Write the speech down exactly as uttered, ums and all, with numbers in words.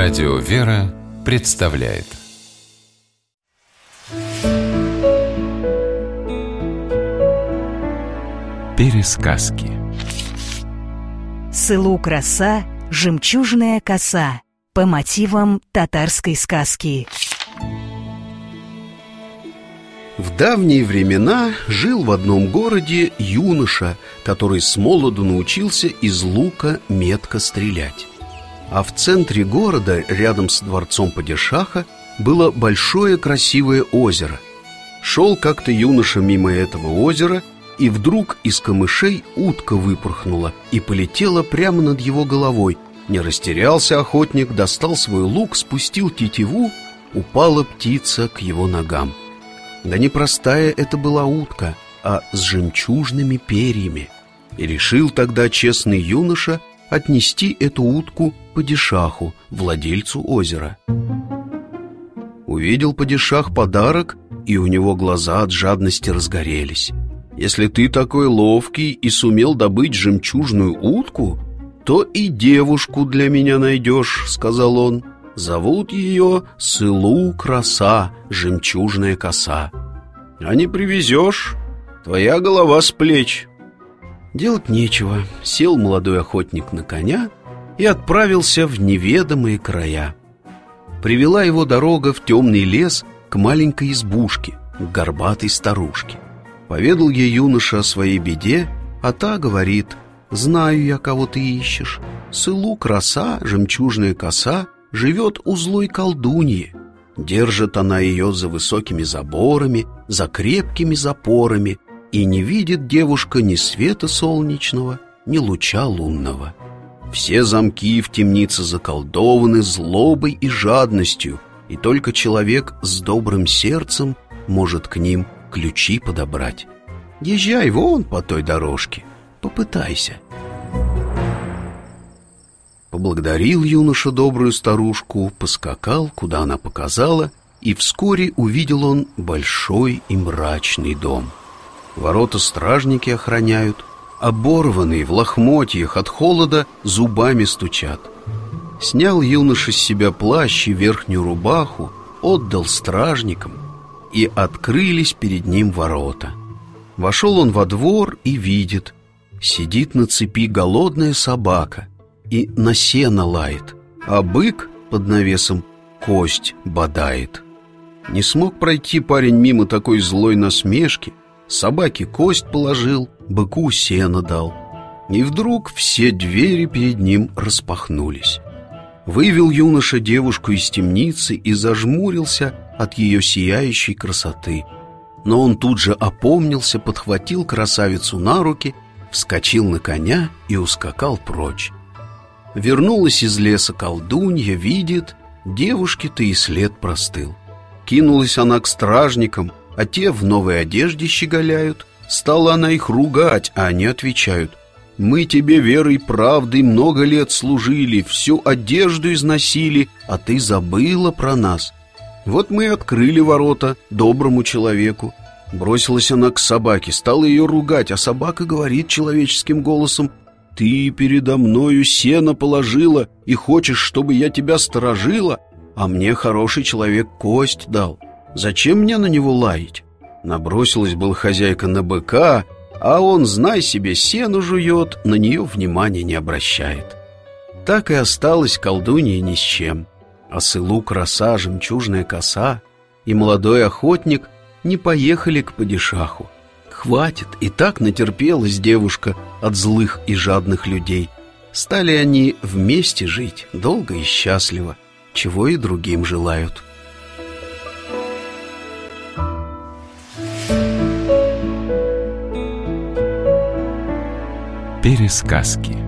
Радио «Вера» представляет Пересказки. Селу краса, жемчужная коса. По мотивам татарской сказки. В давние времена жил в одном городе юноша, который с молоду научился из лука метко стрелять. А в центре города, рядом с дворцом падишаха, было большое красивое озеро. Шел как-то юноша мимо этого озера, и вдруг из камышей утка выпорхнула и полетела прямо над его головой. Не растерялся охотник, достал свой лук, спустил тетиву, упала птица к его ногам. Да не простая это была утка, а с жемчужными перьями. И решил тогда честный юноша отнести эту утку падишаху, владельцу озера. Увидел падишах подарок, и у него глаза от жадности разгорелись. «Если ты такой ловкий и сумел добыть жемчужную утку, то и девушку для меня найдешь», — сказал он. «Зовут ее Селу краса, жемчужная коса. А не привезешь, твоя голова с плеч». Делать нечего, сел молодой охотник на коня и отправился в неведомые края. Привела его дорога в темный лес к маленькой избушке, к горбатой старушке. Поведал ей юноша о своей беде, а та говорит: «Знаю я, кого ты ищешь. Селу краса, жемчужная коса, живет у злой колдуньи. Держит она ее за высокими заборами, за крепкими запорами, и не видит девушка ни света солнечного, ни луча лунного. Все замки в темнице заколдованы злобой и жадностью, и только человек с добрым сердцем может к ним ключи подобрать. Езжай вон по той дорожке, попытайся». Поблагодарил юноша добрую старушку, поскакал, куда она показала, и вскоре увидел он большой и мрачный дом. Ворота стражники охраняют, оборванные в лохмотьях от холода зубами стучат. Снял юноша с себя плащ и верхнюю рубаху, отдал стражникам, и открылись перед ним ворота. Вошел он во двор и видит: сидит на цепи голодная собака и на сено лает, а бык под навесом кость бодает. Не смог пройти парень мимо такой злой насмешки, собаке кость положил, быку сено дал. И вдруг все двери перед ним распахнулись. Вывел юноша девушку из темницы и зажмурился от ее сияющей красоты. Но он тут же опомнился, подхватил красавицу на руки, вскочил на коня и ускакал прочь. Вернулась из леса колдунья, видит, девушке-то и след простыл. Кинулась она к стражникам, а те в новой одежде щеголяют. Стала она их ругать, а они отвечают: «Мы тебе верой и правдой много лет служили, всю одежду износили, а ты забыла про нас. Вот мы и открыли ворота доброму человеку». Бросилась она к собаке, стала ее ругать, а собака говорит человеческим голосом: «Ты передо мною сено положила и хочешь, чтобы я тебя сторожила, а мне хороший человек кость дал. Зачем мне на него лаять?» Набросилась была хозяйка на быка, а он, знай себе, сено жует, на нее внимания не обращает. Так и осталась колдунья ни с чем. А Селу краса, жемчужная коса и молодой охотник не поехали к падишаху. Хватит, и так натерпелась девушка от злых и жадных людей. Стали они вместе жить долго и счастливо, чего и другим желают. Пересказки.